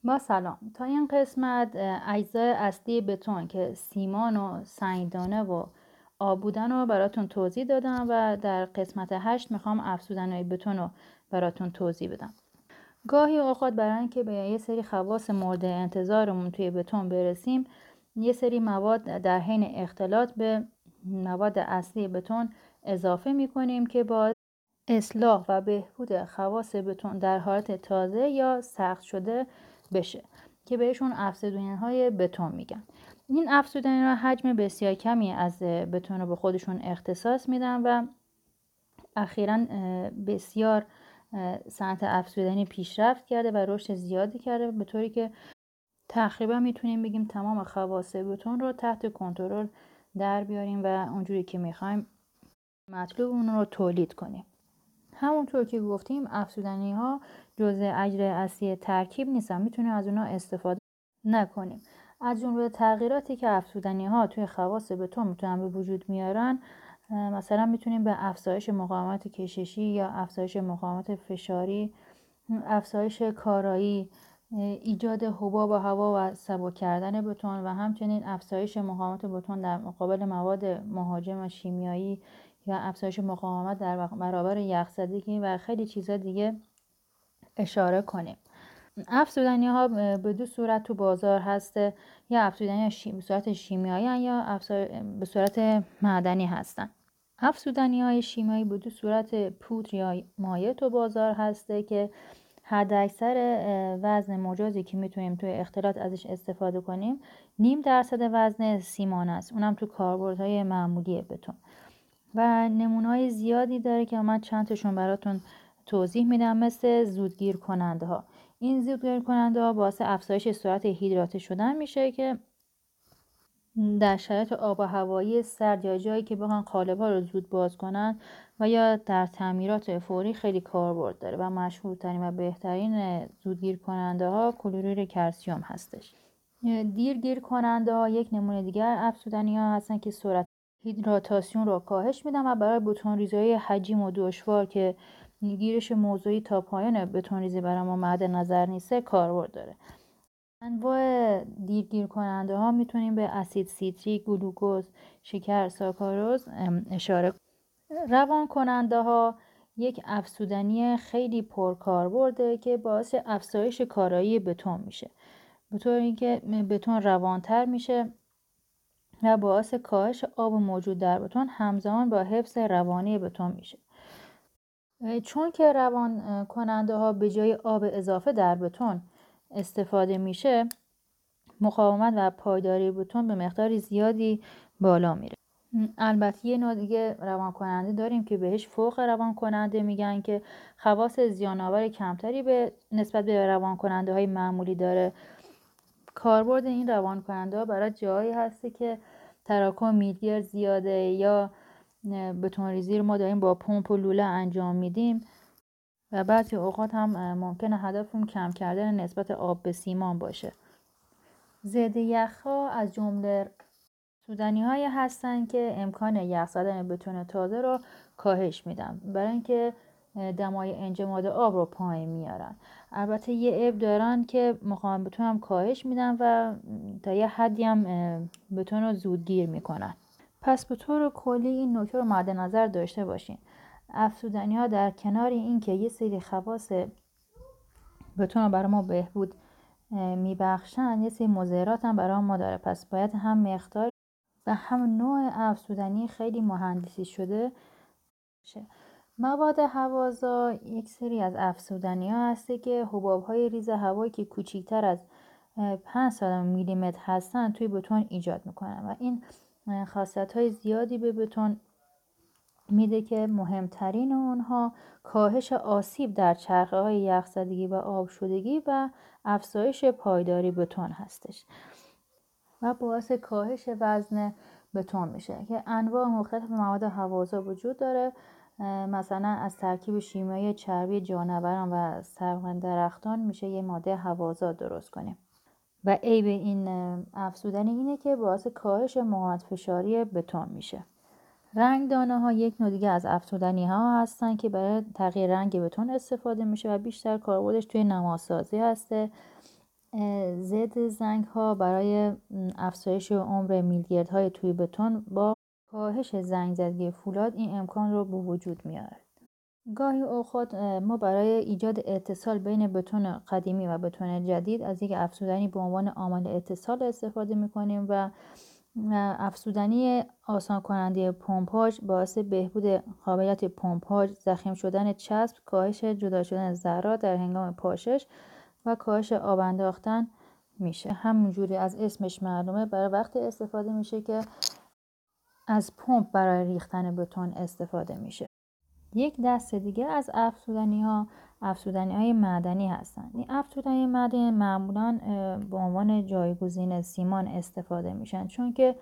با سلام. تا این قسمت اجزای اصلی بتون که سیمان و سنگدانه و آب بودن رو براتون توضیح دادم و در قسمت 8 میخوام افزودنهای بتون رو براتون توضیح بدم. گاهی اوقات برای اینکه به یه سری خواص مورد انتظارمون توی بتون برسیم، یه سری مواد در حین اختلاط به مواد اصلی بتون اضافه میکنیم که با اصلاح و بهبود خواص بتون در حالت تازه یا سخت شده بشه که بهشون افزودنی‌های بتون میگن. این افزودنی‌ها حجم بسیار کمی از بتون رو به خودشون اختصاص میدن و اخیراً بسیار صنعت افزودنی پیشرفت کرده و رشد زیادی کرده، به طوری که تقریبا میتونیم بگیم تمام خواص بتون رو تحت کنترل در بیاریم و اونجوری که میخوایم مطلوب اون رو تولید کنیم. همونطور که گفتیم افزودنی‌ها جزء اجزای اصلی ترکیب نیستن، میتونیم از اونها استفاده نکنیم. از جمله تغییراتی که افزودنی‌ها توی خواص بتون میتونن به وجود میارن، مثلا میتونیم به افزایش مقاومت کششی یا افزایش مقاومت فشاری، افزایش کارایی، ایجاد حباب و هوا و سبک کردن بتون و همچنین افزایش مقاومت بتون در مقابل مواد مهاجم شیمیایی یا افزایش مقاومت در برابر یخزدگی و خیلی چیزا دیگه اشاره کنیم. افزودنی‌ها به دو صورت تو بازار هسته، یا افزودنی به صورت شیمیایی یا به صورت معدنی هستن. افزودنی‌های شیمیایی به دو صورت پودر یا مایع تو بازار هسته که حداکثر وزن مجازی که میتونیم توی اختلاط ازش استفاده کنیم 0.5% وزن سیمان است، اونم تو کاربردهای معمولی بتون و نمونه‌های زیادی داره که من چند تاشون براتون توضیح میدم، مثل زودگیر کننده ها. این زودگیر کننده ها باعث افزایش سرعت هیدراته شدن میشه که در شرایط آب و هوایی سرد یا جایی که بخوان قالب‌ها رو زود باز کنن و یا در تعمیرات فوری خیلی کاربرد داره و مشهورترین و بهترین زودگیر کننده ها کلورید کلسیم هستش. دیرگیر کننده ها یک نمونه دیگر افزودنی ها هستن که سرعت هیدراتاسیون رو کاهش میدن و برای بتون ریزی حجیم و دشوار که گیرش موضوعی تا پایان بتون ریزی برای ما مد نظر نیسته کاربرد داره. انواع دیرگیر کننده ها میتونیم به اسید سیتریک، گلوکوز، شکر، ساکاروز اشاره کنیم. روان کننده ها یک افزودنی خیلی پرکاربرده که باعث افزایش کارایی بتون میشه، به طور اینکه بتون روانتر میشه و باعث کاهش آب موجود در بتون همزمان با حفظ روانی بتون میشه. چون که روان کننده ها به جای آب اضافه در بتون استفاده میشه، مقاومت و پایداری بتون به مقدار زیادی بالا میره. البته یه نوع دیگه روان کننده داریم که بهش فوق روان کننده میگن که خواص زیان‌آور کمتری به نسبت به روان کننده های معمولی داره. کاربرد این روان کننده ها برای جایی هسته که تراکم میلگرد زیاده یا بتون ریزی رو ما داریم با پمپ و لوله انجام میدیم و بعضی اوقات هم ممکنه هدفمون کم کردن نسبت آب به سیمان باشه. ضد یخ‌ها از جمله افزودنی‌هایی هستن که امکان یخ زدن بتون تازه رو کاهش میدن، برای اینکه دمای انجماد آب رو پایین میارن. البته یه عیب دارن که مقاومت بتون هم کاهش میدن و تا یه حدی هم بتون رو زودگیر میکنن. پس به طور کلی این نکته رو مد نظر داشته باشین. افزودنی‌ها در کنار اینکه یه سری خواص بتون رو برای ما بهبود میبخشن، یه سری مضرات هم برای ما داره. پس باید هم مقدار و هم نوع افزودنی خیلی مهندسی شده باشه. مواد هوازا یک سری از افزودنی ها هسته که حباب های ریز هوایی که کوچکتر از 5 میلیمتر هستن توی بتون ایجاد میکنن و این خاصیت های زیادی به بتون میده که مهمترین اونها کاهش آسیب در چرخه های یخزدگی و آب شدگی و افزایش پایداری بتون هستش و باعث کاهش وزن بتون میشه که انواع مختلف مواد هوازا وجود داره. مثلا از ترکیب شیمیایی چربی جانوران و سرغن درختان میشه یه ماده هوازا درست کنیم و عیب این افزودنی اینه که باعث کاهش مقاومت فشاری بتون میشه. رنگ دانه ها یک نوع دیگه از افزودنی ها هستن که برای تغییر رنگ بتون استفاده میشه و بیشتر کاربردش توی نماسازی هسته ضد زنگ ها برای افزایش عمر میلگردهای توی بتون با کاهش زنگ زدگی فولاد این امکان رو به وجود میاره. گاهی اوقات ما برای ایجاد اتصال بین بتون قدیمی و بتون جدید از یک افزودنی به عنوان عامل اتصال استفاده میکنیم و افزودنی آسان کننده پمپاژ باعث بهبود قابلیت پمپاژ، ضخیم شدن چسب، کاهش جدا شدن ذرات در هنگام پاشش و کاهش آب انداختن میشه. همونجوری از اسمش معلومه برای وقتی استفاده میشه که از پمپ برای ریختن بتون استفاده میشه. یک دسته دیگه از افزودنی‌های معدنی هستند. این افزودنی معدنی معمولاً به عنوان جایگزین سیمان استفاده میشن، چون که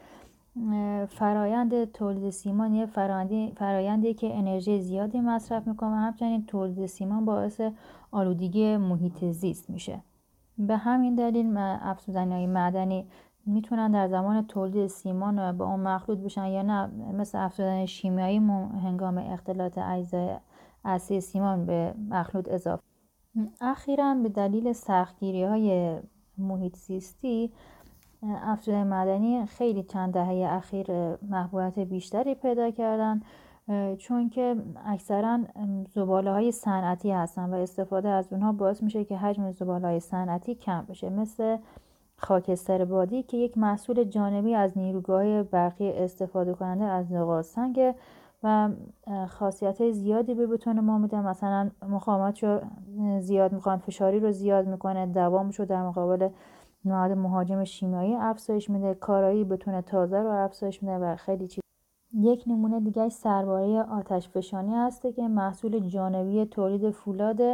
فرایند تولید سیمان یه فرایندی که انرژی زیادی مصرف میکنه و همچنین تولید سیمان باعث آلودگی محیط زیست میشه. به همین دلیل افزودنی‌های معدنی میتونن در زمان تولید سیمان به اون مخلوط بشن یا نه مثل افزودنی شیمیایی هنگام اختلاط اجزای اصلی سیمان به مخلوط اضافه. اخیراً به دلیل سختگیری‌های محیط زیستی افزودنی معدنی خیلی چند دهه اخیر محبوبیت بیشتری پیدا کردن، چون که اکثرا زباله‌های صنعتی هستن و استفاده از اونها باعث میشه که حجم زباله‌های صنعتی کم بشه، مثل خاکستر بادی که یک محصول جانبی از نیروگاه برقی استفاده کننده از نقاط سنگ و خاصیت زیادی به بتون ما میده. مثلا مقاومت رو زیاد میکنه، فشاری رو زیاد میکنه، دوامش رو در مقابل مواد مهاجم شیمیایی افزایش میده، کارایی بتون تازه رو افزایش میده و خیلی چیز. یک نمونه دیگه سرباره آتش فشانی هسته که محصول جانبی تولید فولاده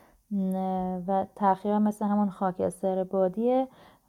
و تقریبا مثل همون خاکستر بادیه،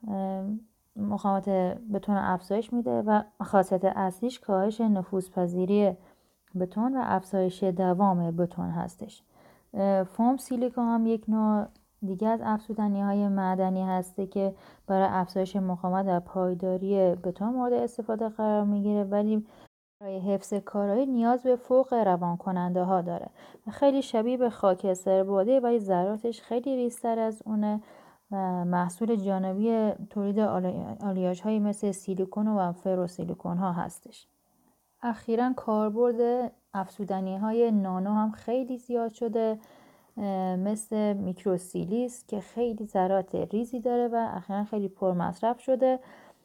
مقاومت بتون افزایش میده و خاصیت اصلیش کاهش نفوذپذیری بتون و افزایش دوام بتون هستش. فوم سیلیکا هم یک نوع دیگه از افزودنی‌های معدنی هسته که برای افزایش مقاومت و پایداری بتون مورد استفاده قرار میگیره، ولی برای حفظ کارایی نیاز به فوق روان کننده ها داره. خیلی شبیه به خاکستر بادی ولی ذراتش خیلی ریزتر از اونه و محصول جانبی تولید آلیاژ هایی مثل سیلیکون و فروسیلیکون ها هستش. اخیراً کاربرد افزودنی های نانو هم خیلی زیاد شده، مثل میکروسیلیس که خیلی ذرات ریزی داره و اخیراً خیلی پرمصرف شده.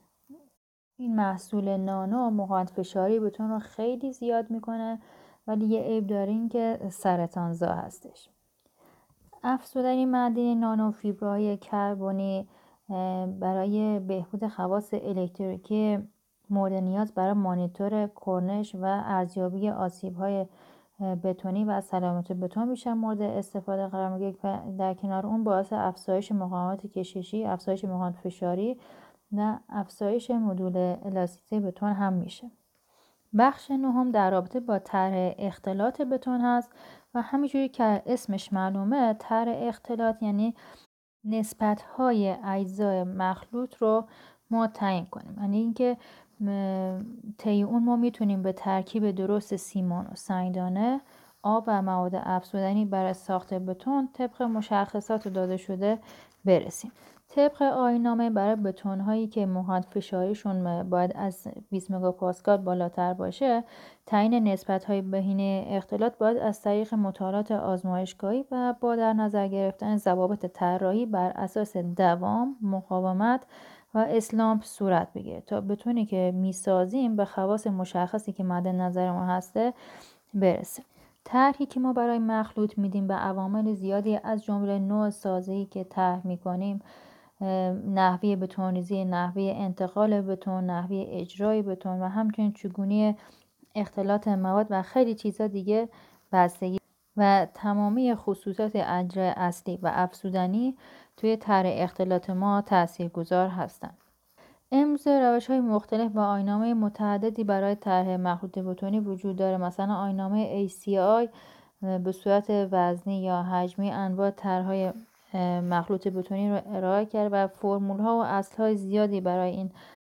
این محصول نانو مقاومت فشاری بتون رو خیلی زیاد میکنه، ولی یه عیب داره این که سرطانزا هستش. افزودنی معدنی نانو فیبرهای کربنی برای بهبود خواص الکتریکی مورد نیاز برای مانیتور کرنش و ارزیابی آسیب‌های بتونی و سلامت بتون میشن مورد استفاده قرار میگیره. در کنار اون باعث افزایش مقاومت کششی، افزایش مقاومت فشاری و افزایش مدول الاستیته بتون هم میشه. بخش نهم در رابطه با طرح اختلاط بتون هست و همینجوری که اسمش معلومه، طرح اختلاط یعنی نسبت‌های اجزای مخلوط رو ما تعیین کنیم. یعنی اینکه طی اون ما میتونیم به ترکیب درست سیمان و سنگدانه، آب و مواد افزودنی برای ساخت بتون طبق مشخصات داده شده برسیم. طبق آیین‌نامه برای بتون‌هایی که مقاومت فشاریشون باید از 20 مگاپاسکال بالاتر باشه، تعیین نسبت‌های بهینه اختلاط باید از طریق مطالعات آزمایشگاهی و با در نظر گرفتن ضوابط طراحی بر اساس دوام، مقاومت و اسلامپ صورت بگیره تا بتونی که میسازیم به خواص مشخصی که مد نظر ما هسته برسه. طرحی که ما برای مخلوط میدیم به عوامل زیادی از جمله نوع سازی که طرح میکنیم، نحوه بتونریزی، نحوه انتقال بتون، نحوه اجرای بتون و همچنین چگونگی اختلاط مواد و خیلی چیزا دیگه بستگی و تمامی خصوصات اجزای اصلی و افزودنی توی طرح اختلاط ما تاثیرگذار هستند. امروزه روش‌های مختلف و آیین‌نامه متعددی برای طرح مخلوط بتونی وجود داره. مثلا آیین‌نامه ACI به صورت وزنی یا حجمی انواع طرح‌های مخلوط بتونی رو ارائه کرد و فرمول‌ها و اصل‌های زیادی برای این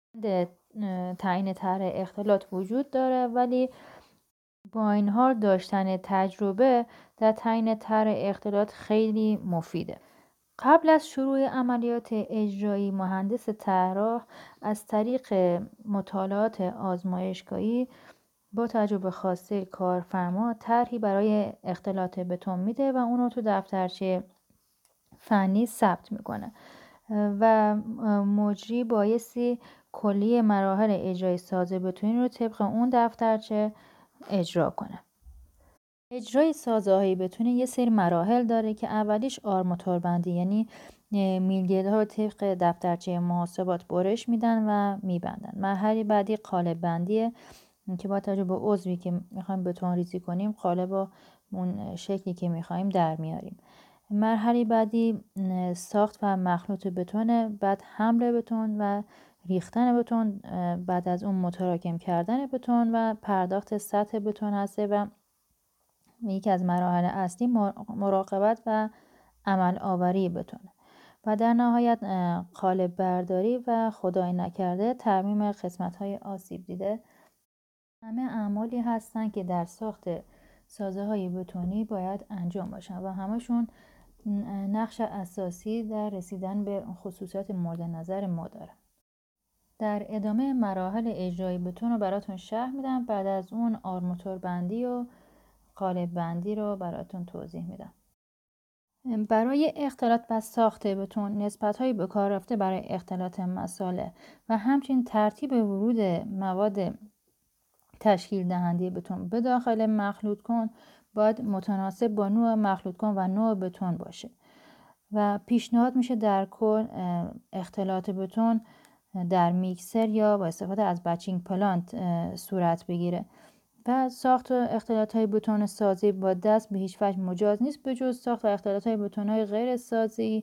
تعیین طرح اختلاط وجود داره، ولی با این حال داشتن تجربه در تعیین طرح اختلاط خیلی مفیده. قبل از شروع عملیات اجرایی، مهندس طراح از طریق مطالعات آزمایشگاهی با توجه به خواسته کارفرما طرحی برای اختلاط بتون میده و اون رو تو دفترچه فنی ثبت میکنه و مجری بایستی کلیه مراحل اجرای ساز بتونی رو طبق اون دفترچه اجرا کنه. اجرای سازه‌های بتونه یه سری مراحل داره که اولیش آرماتور بندی، یعنی میلگردها رو طبق دفترچه محاسبات برش میدن و میبندن. مرحله بعدی قالب بندیه که با توجه به عضوی که میخوایم بتون ریزی کنیم قالب با اون شکلی که میخوایم در میاریم. مرحله بعدی ساخت و مخلوط بتونه، بعد حمل بتون و ریختن بتون، بعد از اون متراکم کردن بتون و پرداخت سطح بتون هسته و یکی از مراحل اصلی مراقبت و عمل آوری بتونه و در نهایت قالب برداری و خدای نکرده ترمیم قسمت های آسیب دیده. همه اعمالی هستن که در ساخت سازه های بتونی باید انجام باشن و همشون نقش اساسی در رسیدن به خصوصیات مورد نظر ما داره. در ادامه مراحل اجرایی بتون رو براتون شرح میدم، بعد از اون آرماتور بندی و قالب بندی رو براتون توضیح میدم. برای اختلاط و ساخت بتون نسبت‌های به کار رفته برای اختلاط مساله و همچنین ترتیب ورود مواد تشکیل دهنده بتون به داخل مخلوط کن باید متناسب با نوع مخلوط کن و نوع بتون باشه و پیشنهاد میشه در کل اختلاط بتون در میکسر یا با استفاده از بچینگ پلانت صورت بگیره و ساخت و اختلاط های بتون سازی با دست به هیچ وجه مجاز نیست به جز ساخت و اختلاط های بتون های غیر سازی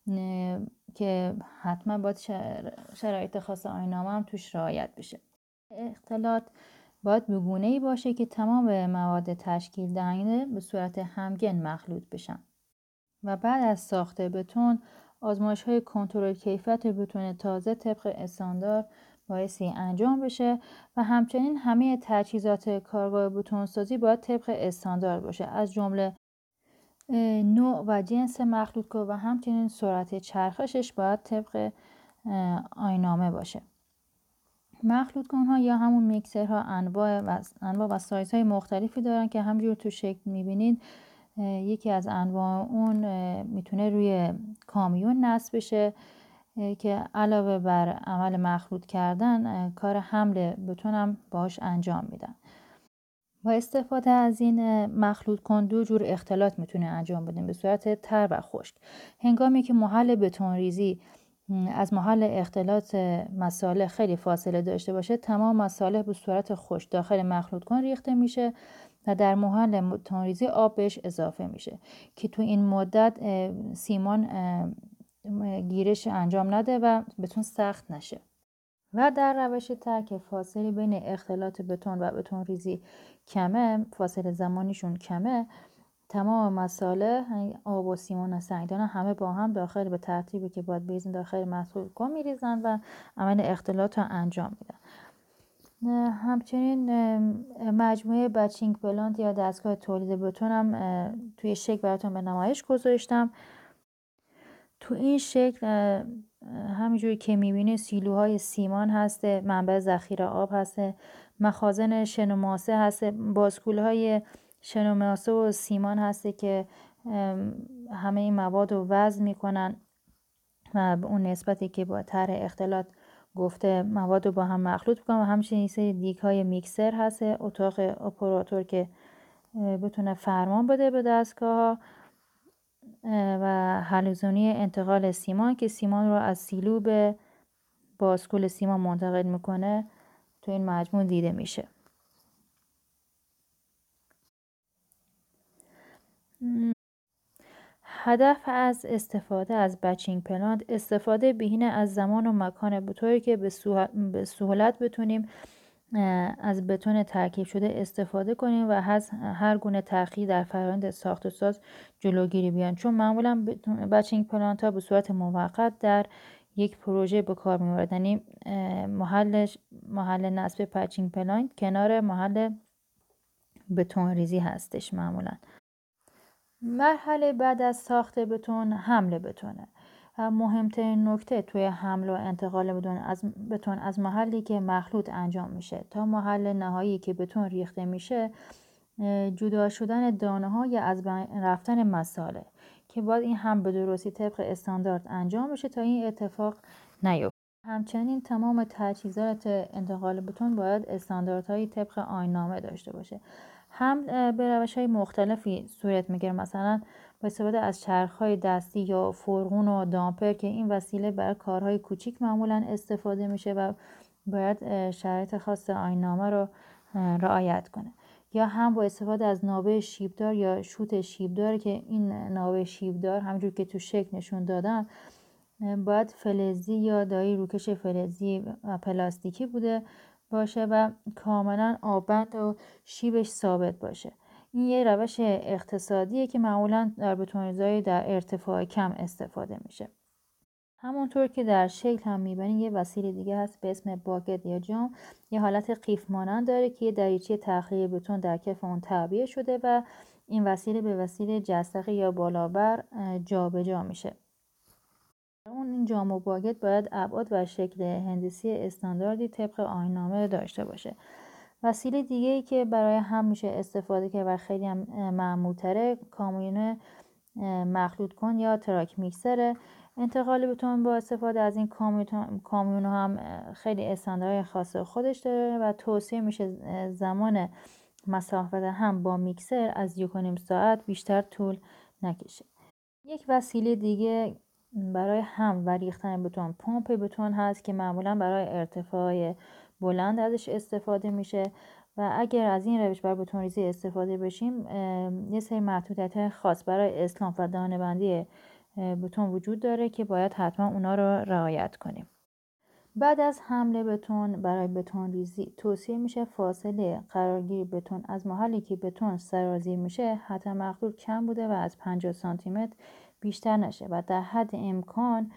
که حتما باید شرایط خاص آیین‌نامه هم توش رعایت بشه. اختلاط باید به گونه‌ای باشه که تمام مواد تشکیل دهنده به صورت همگن مخلوط بشن و بعد از ساخت بتون آزمایش‌های کنترل کیفیت بتون تازه طبق استاندارد بایستی انجام بشه و همچنین همه تجهیزات کارگاه بتون سازی باید طبق استاندارد باشه، از جمله نوع و جنس مخلوط و همچنین سرعت چرخشش باید طبق آیین‌نامه باشه. مخلوط کنها یا همون میکسرها انواع و سایزهای مختلفی دارن که همجور تو شکل میبینید. یکی از انواع اون میتونه روی کامیون نصب بشه که علاوه بر عمل مخلوط کردن کار حمل بتون هم باهاش انجام میدن. با استفاده از این مخلوط کن دو جور اختلاط میتونه انجام بدیم به صورت تر و خشک. هنگامی که محل بتون ریزی از محل اختلاط مصالح خیلی فاصله داشته باشه، تمام مصالح به صورت خشک داخل مخلوط کن ریخته میشه و در محل بتون ریزی آب بهش اضافه میشه که تو این مدت سیمان گیرش انجام نده و بتون سخت نشه. و در روش تر که فاصله بین اختلاط بتون و بتون ریزی کمه، فاصله زمانیشون کمه، تمام مصالح آب و سیمان و سنگدان همه با هم داخل به ترتیبی که باید بریزن داخل مخلوط کن میریزن و عمل اختلاط رو انجام میدن. همچنین مجموعه بچینگ پلانت یا دستگاه تولید بتون هم توی شکل براتون به نمایش گذاشتم. تو این شکل همینجوری که میبینید سیلوهای سیمان هسته، منبع ذخیره آب هسته، مخازن شن و ماسه هسته، بازکولهای شن و ماسه و سیمان هسته که همه این مواد رو وزن میکنن و به اون نسبتی که با طرح اختلاط گفته مواد رو با هم مخلوط میکنن و همچنین این سری دیگ های میکسر هسته، اتاق اپراتور که بتونه فرمان بده به دستگاه ها و حلزونی انتقال سیمان که سیمان رو از سیلو به بازکول سیمان منتقل میکنه تو این مجموع دیده میشه. هدف از استفاده از بچینگ پلانت استفاده بهینه از زمان و مکان به طوری که به سهولت بتونیم از بتون ترکیب شده استفاده کنیم و از هر گونه تأخیر در فرآیند ساخت و ساز جلوگیری بیان، چون معمولا بچینگ پلانت ها به صورت موقت در یک پروژه به کار می‌برند، یعنی محل نصب بچینگ پلانت کنار محل بتون ریزی هستش معمولا. مرحله بعد از ساخت بتون حمل بتونه. مهمترین نکته توی حمل و انتقال بتون از محلی که مخلوط انجام میشه تا محل نهایی که بتون ریخته میشه جدا شدن دانه ها یا از بین رفتن مساله که باید این هم به درستی طبق استاندارد انجام بشه تا این اتفاق نیفته. همچنین تمام تجهیزات انتقال بتون باید استانداردهای طبق آیین‌نامه داشته باشه. حمل به روش‌های مختلفی صورت میگیره، مثلا با استفاده از چرخ‌های دستی یا فرغون و دامپر که این وسیله برای کارهای کوچیک معمولا استفاده میشه و باید شرایط خاص آیین‌نامه رو رعایت کنه. یا هم با استفاده از نابه شیبدار یا شوت شیبدار که این نابه شیبدار همونجور که تو شکل نشون دادم باید فلزی یا دایی روکش فلزی و پلاستیکی بوده باشه و کاملا آبند و شیبش ثابت باشه. این یه روش اقتصادیه که معمولا در بتون‌ریزی در ارتفاع کم استفاده میشه. همونطور که در شکل هم میبینید یه وسیله دیگه هست به اسم باگت یا جام، یه حالت قیف مانند داره که یه دریچه تخلیه بتون در کف اون تعبیه شده و این وسیله به وسیله جستقی یا بالابر جابجا میشه. این جام و باگت باید ابعاد و شکل هندسی استانداردی طبق آیین‌نامه داشته باشه. وسیله دیگه‌ای که برای هم میشه استفاده کرد و خیلی هم معمول‌تره کامیون مخلوط کن یا تراک میکسره. انتقال بتون با استفاده از این کامیون هم خیلی استانداردهای خاص خودش داره و توصیه میشه زمان مسافت هم با میکسر از 1.5 ساعت بیشتر طول نکشه. یک وسیله دیگه برای هم و ریختن بتون پمپ بتون هست که معمولا برای ارتفاع بلند ازش استفاده میشه و اگر از این روش برای بتون ریزی استفاده بشیم یه سری محدودیت خاص برای اسلاف و دانه‌بندی بتون وجود داره که باید حتما اونا رو رعایت کنیم. بعد از حمل بتون برای بتون ریزی توصیه میشه فاصله قرارگیری بتون از محلی که بتون سرازیر میشه حتی مخلوط کم بوده و از 50 سانتی متر بیشتر نشه و در حد امکان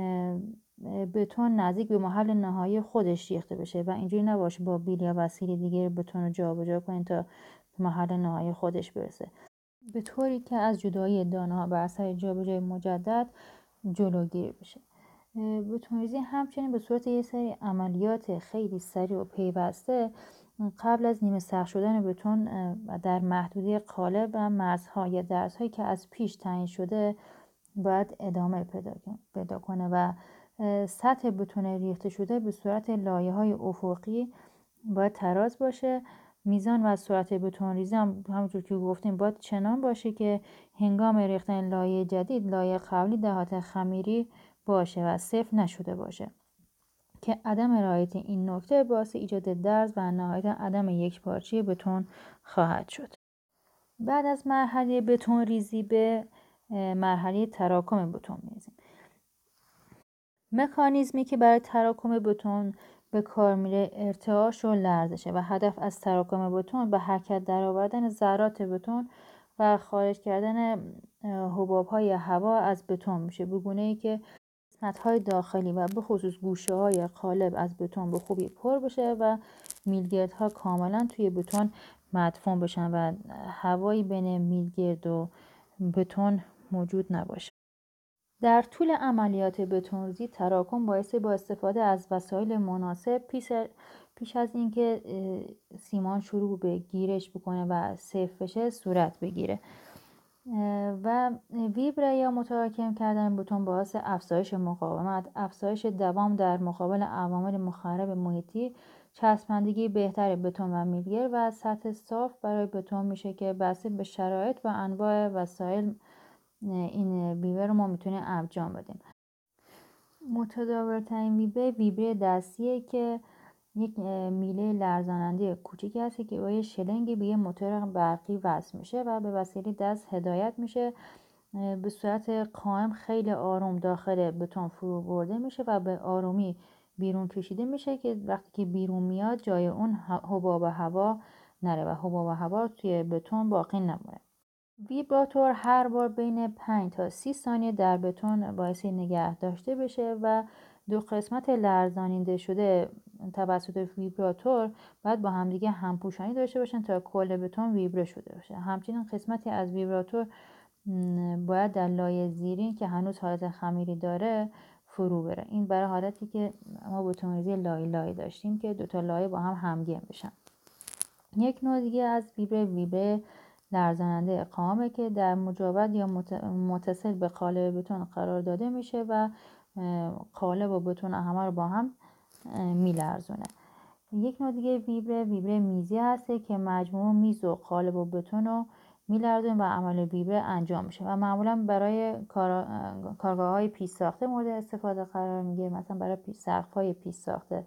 بتون نزدیک به محل نهایی خودش ریخته بشه و اینجوری نباشه با بیل یا وسیله دیگه بتون رو جابجا کنید تا محل نهایی خودش برسه، به طوری که از جدایی دانه ها بر اثر جابجایی مجدد جلوگیری بشه. بتون‌ریزی همچنین به صورت یه سری عملیات خیلی سریع و پیوسته قبل از نیمه سخت شدن بتون و در محدوده قالب و مرزها یا درزهایی که از پیش تعیین شده باید ادامه پیدا کنه و سطح بتون ریخته شده به صورت لایه‌های افقی باید تراز باشه. میزان و سرعت بتون ریزی هم همونجور که گفتیم باید چنان باشه که هنگام ریختن لایه جدید لایه قبلی در حالت خمیری باشه و صفر نشده باشه که عدم رعایت این نکته باعث ایجاد درز و نهایتا عدم یکپارچگی بتون خواهد شد. بعد از مرحله بتون ریزی به مرحله تراکم بتون می‌رسیم. مکانیزمی که برای تراکم بتون به کار میره ارتعاش و لرزشه و هدف از تراکم بتون به حرکت درآوردن ذرات بتون و خارج کردن حباب‌های هوا از بتون میشه، به گونه‌ای که قسمت‌های داخلی و به خصوص گوشه‌های قالب از بتون به خوبی پر بشه و میلگردها کاملا توی بتون مدفون بشن و هوایی بین میلگرد و بتون موجود نباشه. در طول عملیات بتون‌ریزی تراکم باعث با استفاده از وسایل مناسب پیش از اینکه سیمان شروع به گیرش بکنه و سفت بشه صورت بگیره و ویبره یا متراکم کردن بتون باعث افزایش مقاومت، افزایش دوام در مقابل عوامل مخرب محیطی، چسبندگی بهتر بتون و میلگر و سطح صاف برای بتون میشه که بسته به شرایط و انواع وسایل این ویبر رو ما میتونیم انجام بدیم. متداول‌ترین ویبره دستیه که یک میله لرزاننده کوچیکی هست که با یه شلنگی به یه موتور برقی وصل میشه و به وسیله دست هدایت میشه، به صورت قائم خیلی آروم داخل بتون فرو برده میشه و به آرومی بیرون کشیده میشه که وقتی که بیرون میاد جای اون حباب هوا نره و حباب هوا توی بتون باقی نمونه. ویبراتور هر بار بین 5 تا 30 ثانیه در بتون باعث نگه داشته بشه و دو قسمت لرزانیده شده توسط ویبراتور باید با همدیگه همپوشانی داشته باشن تا کل بتون ویبره شده باشه. همچنین قسمتی از ویبراتور باید در لایه زیرین که هنوز حالت خمیری داره فرو بره. این برای حالتی که ما بتون‌ریزی لایه داشتیم که دوتا لایه با هم همگام بشن. یک نوع دیگه از ویبره لرزاننده قامه که در مجاور یا متصل به قالب بتون قرار داده میشه و قالب و بتون همه رو با هم میلرزونه. یک نوع دیگه ویبره میزی هسته که مجموع میز و قالب و بتون رو میلرزونه و عمل ویبره انجام میشه و معمولا برای کارگاه های پیش ساخته مورد استفاده قرار میگیره، مثلا برای سقف های پیش ساخته.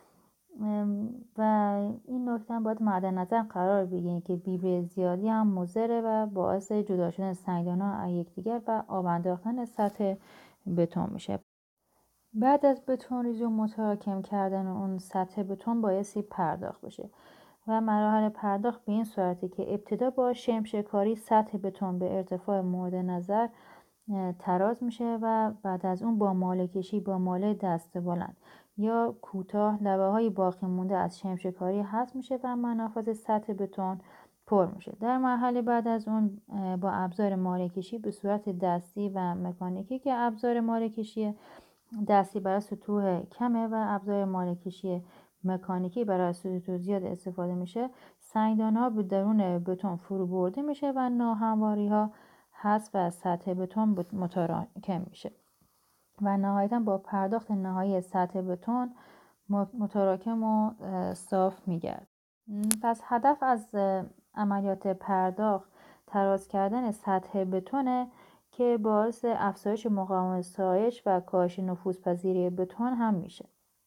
و این نکته هم باید مد نظر قرار بگیرید که ویبره زیادی هم مضره و باعث جدا شدن سنگدان‌ها از یکدیگر و آب انداختن سطح بتون میشه. بعد از بتون ریزی و متراکم کردن اون سطح بتون بایستی پرداخت بشه و مراحل پرداخت به این صورتی که ابتدا با شمشکاری سطح بتون به ارتفاع مورد نظر تراز میشه و بعد از اون با ماله کشی با ماله دست بلند یا کوتاه لبه های باقی مونده از شمشکاری حذف میشه و منافذ سطح بتون پر میشه. در مرحله بعد از اون با ابزار ماله کشی به صورت دستی و مکانیکی که ابزار ماله کشی دستی برای سطوح کمه و ابزار ماله کشی مکانیکی برای سطوح زیاد استفاده میشه، سنگدان‌ها به درون بتون فرو برده میشه و ناهمواری‌ها حذف از سطح بتون متراکم میشه و نهایتا با پرداخت نهایی سطح بتون متراکم و صاف میگرد. پس هدف از عملیات پرداخت تراز کردن سطح بتونه که باعث افزایش مقاومت سایش و کاهش نفوذپذیری بتون هم میشه.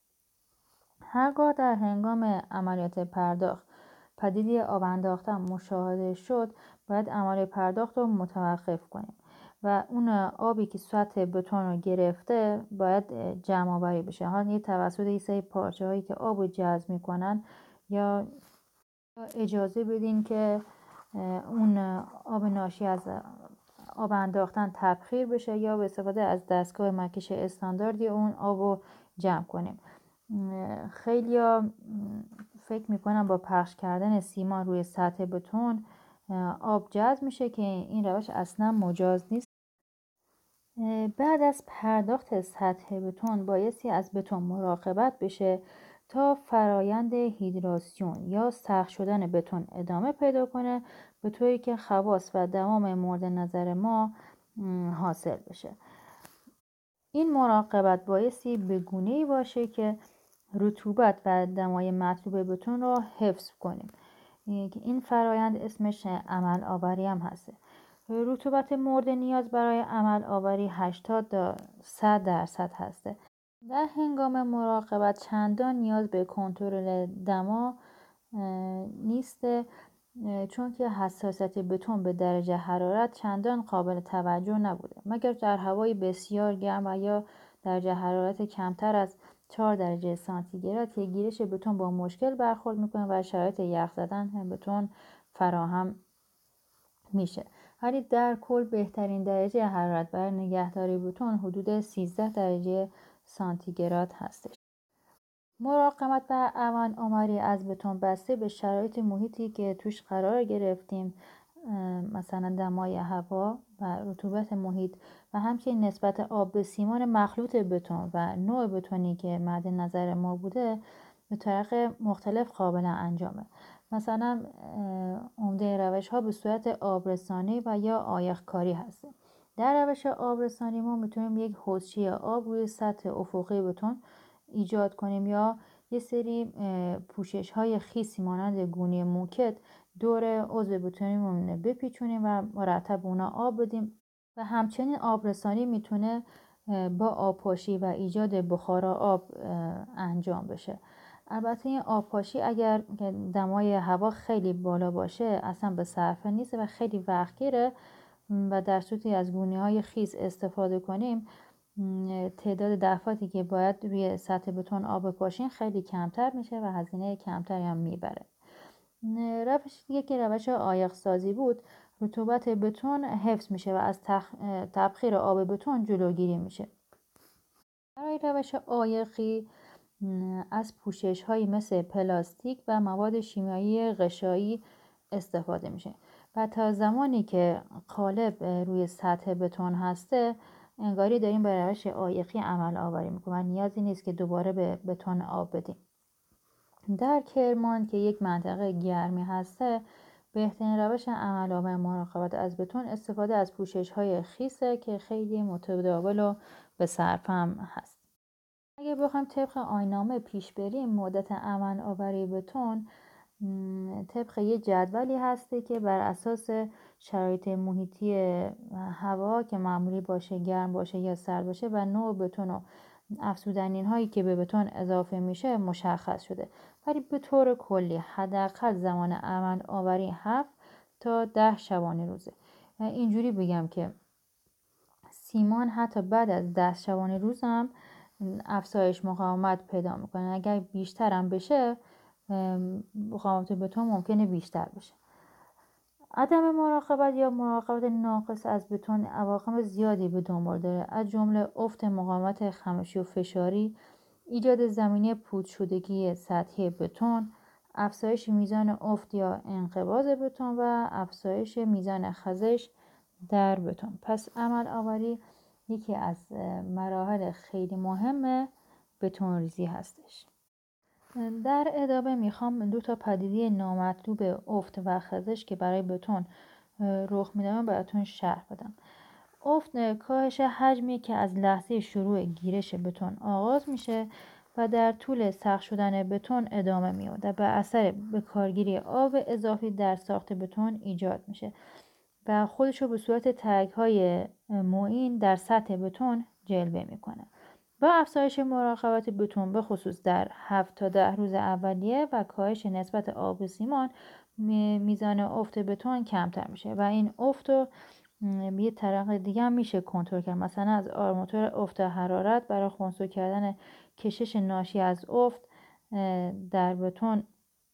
هرگاه در هنگام عملیات پرداخت پدیده آب انداختن مشاهده شد، باید عملیات پرداخت رو متوقف کنیم و اون آبی که سطح بتون رو گرفته باید جمع آوری بشه. حالا توسط یه سری پارچه هایی که آب رو جذب میکنن یا اجازه بدین که اون آب ناشی از آب انداختن تبخیر بشه یا به استفاده از دستگاه مکش استانداردی اون آب رو جمع کنیم. خیلیا فکر میکنن با پخش کردن سیمان روی سطح بتون آب جذب میشه که این روش اصلا مجاز نیست. بعد از پرداخت سطح بتون بایستی از بتون مراقبت بشه تا فرایند هیدراسیون یا سخت شدن بتون ادامه پیدا کنه به طوری که خواص و دوام مورد نظر ما حاصل بشه. این مراقبت بایستی به گونه‌ای باشه که رطوبت و دمای مطلوب بتون رو حفظ کنیم. این فرایند اسمش عمل آوری هم هسته. رطوبت مورد نیاز برای عمل آوری 80 تا 100% هسته. در هنگام مراقبت چندان نیاز به کنترل دما نیسته، چون که حساسیت بتون به درجه حرارت چندان قابل توجه نبوده مگر در هوای بسیار گرم و یا درجه حرارت کمتر از 4 درجه سانتیگراد که گیرش بتون با مشکل برخورد میکنه و شرایط یخ زدن بتون فراهم میشه. ولی در کل بهترین درجه حرارت برای نگهداری بتون حدود 13 درجه سانتیگراد هستش. مراقبت و عمل آوری از بتون بسته به شرایط محیطی که توش قرار گرفتیم، مثلا دمای هوا و رطوبت محیط و همچنین نسبت آب به سیمان مخلوط بتون و نوع بتونی که مد نظر ما بوده به طریق مختلف قابل انجامه. مثلا عمده روش ها به صورت آبرسانی و یا آیخکاری هست. در روش آبرسانی ما میتونیم یک حوضچه آب روی سطح افقی بتون ایجاد کنیم یا یه سری پوشش های خیسی مانند گونی موکت دور عضو بتونیمون بپیچونیم و مرتب اونا آب بدیم و همچنین آبرسانی میتونه با آبپاشی و ایجاد بخارا آب انجام بشه. البته این آبپاشی اگر دمای هوا خیلی بالا باشه اصلا به صرفه نیست و خیلی وقت گیره و در صورتی از گونه‌های خیس استفاده کنیم تعداد دفعاتی که باید روی سطح بتون آب پاشین خیلی کمتر میشه و هزینه کمتری هم میبره. روش دیگه که روش عایق سازی بود، رطوبت بتون حفظ میشه و از تبخیر آب بتون جلوگیری میشه. برای روش عایقی از پوشش هایی مثل پلاستیک و مواد شیمیایی غشایی استفاده میشه. و تا زمانی که قالب روی سطح بتون هسته انگاری داریم به روش عایقی عمل آوری میکنیم و نیازی نیست که دوباره به بتون آب بدیم. در کرمان که یک منطقه گرمی هسته بهترین روش عمل آور مراقبت از بتون استفاده از پوشش های خیسه که خیلی متداول و به صرف هم هست. اگه بخوایم طبق آیین‌نامه پیش بریم مدت عمل آوری بتون طبق یه جدولی هسته که بر اساس شرایط محیطی هوا که معمولی باشه، گرم باشه یا سرد باشه و نوع بتون و افزودنین هایی که به بتون اضافه میشه مشخص شده. ولی به طور کلی حداقل زمان عمل آوری 7 تا 10 شبانه روزه. اینجوری بگم که سیمان حتی بعد از 10 شبانه روز هم افزایش مقاومت پیدا میکنه. اگر بیشتر هم بشه مقاومت بتون ممکنه بیشتر بشه. عدم مراقبت یا مراقبت ناقص از بتون عواقب زیادی به دنبال داره، از جمله افت مقاومت خمشی و فشاری، ایجاد زمینه پود شدگی سطحی بتون، افزایش میزان افت یا انقباض بتون و افزایش میزان خزش در بتون. پس عمل آوری یکی از مراحل خیلی مهم بتون ریزی هستش. در ادامه میخوام 2 تا پدیده نامطلوب افت و خزش که برای بتون رخ میده براتون شرح بدم. افت کاهش حجمی که از لحظه شروع گیرش بتون آغاز میشه و در طول سخت شدن بتون ادامه میاد و به اثر به کارگیری آب اضافی در ساخت بتون ایجاد میشه و خودشو به صورت ترک‌های موین در سطح بتون جلوه میکنه. با افزایش مراقبت بتون به خصوص در 7 تا 10 روز اولیه و کاهش نسبت آب و سیمان میزان افت بتون کمتر میشه و این افت رو یه طریق دیگه هم میشه کنترل کرد. مثلا از آرماتور افت حرارت برای خنثی کردن کشش ناشی از افت در بتون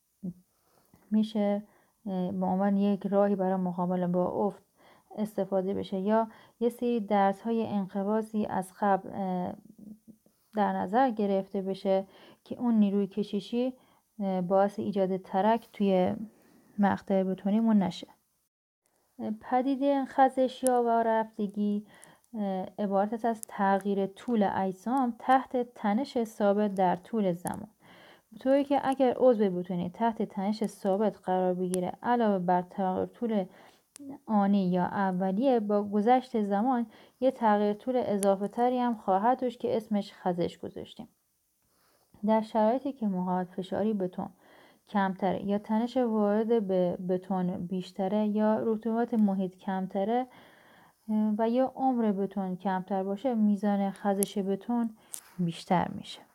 میشه به عنوان یک راهی برای مقابله با افت استفاده بشه، یا یه سری درس‌های انقباضی از قبل در نظر گرفته بشه که اون نیروی کششی باعث ایجاد ترک توی مقطع بتونیمون نشه. پدیده خزش یا وارفتگی عبارت است از تغییر طول اجسام تحت تنش ثابت در طول زمان، به طوری که اگر عضو بتونی تحت تنش ثابت قرار بگیره علاوه بر تغییر طول آنی یا اولیه، با گذشت زمان یه تغییر طول اضافه تری هم خواهد داشت که اسمش خزش گذاشتیم. در شرایطی که مقاومت فشاری بتون کمتره یا تنش وارد به بتون بیشتره یا رطوبت محیط کمتره و یا عمر بتون کمتر باشه میزان خزش بتون بیشتر میشه.